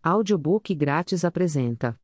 Audiobook grátis apresenta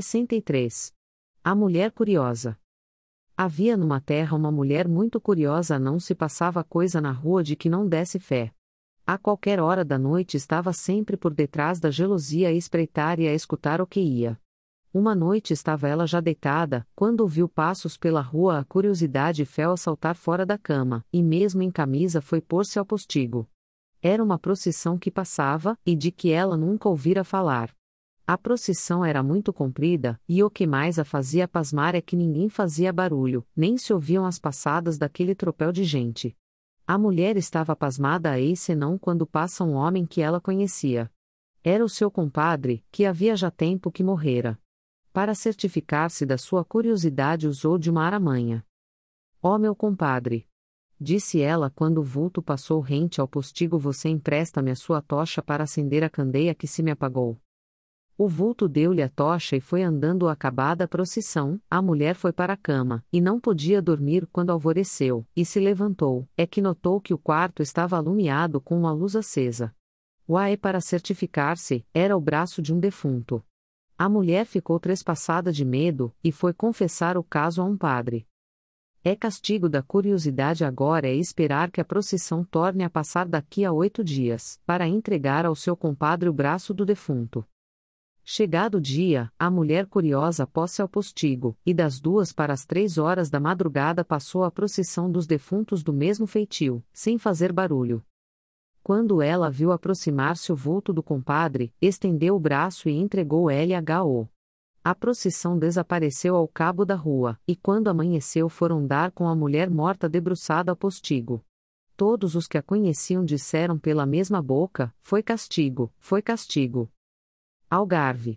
63. A Mulher Curiosa. Havia numa terra uma mulher muito curiosa, não se passava coisa na rua de que não desse fé. A qualquer hora da noite estava sempre por detrás da gelosia a espreitar e a escutar o que ia. Uma noite estava ela já deitada, quando ouviu passos pela rua, a curiosidade fez a saltar fora da cama, e mesmo em camisa foi pôr-se ao postigo. Era uma procissão que passava, e de que ela nunca ouvira falar. A procissão era muito comprida, e o que mais a fazia pasmar é que ninguém fazia barulho, nem se ouviam as passadas daquele tropel de gente. A mulher estava pasmada aí senão quando passa um homem que ela conhecia. Era o seu compadre, que havia já tempo que morrera. Para certificar-se da sua curiosidade usou de uma aramanha. Ó meu compadre! Disse ela quando o vulto passou rente ao postigo, você empresta-me a sua tocha para acender a candeia que se me apagou. O vulto deu-lhe a tocha e foi andando acabada a procissão, a mulher foi para a cama, e não podia dormir quando alvoreceu, e se levantou, é que notou que o quarto estava alumiado com uma luz acesa. Uai, para certificar-se, era o braço de um defunto. A mulher ficou trespassada de medo, e foi confessar o caso a um padre. É castigo da curiosidade agora é esperar que a procissão torne a passar daqui a 8 dias, para entregar ao seu compadre o braço do defunto. Chegado o dia, a mulher curiosa pôs-se ao postigo, e das 2 para as 3 horas da madrugada passou a procissão dos defuntos do mesmo feitio, sem fazer barulho. Quando ela viu aproximar-se o vulto do compadre, estendeu o braço e entregou LHO. A procissão desapareceu ao cabo da rua, e quando amanheceu foram dar com a mulher morta debruçada ao postigo. Todos os que a conheciam disseram pela mesma boca, foi castigo, foi castigo. Algarve.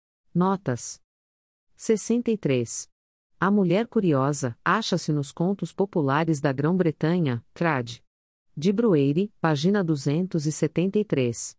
Notas. 63. A Mulher Curiosa, acha-se nos Contos Populares da Grã-Bretanha, trad. De Brueire, página 273.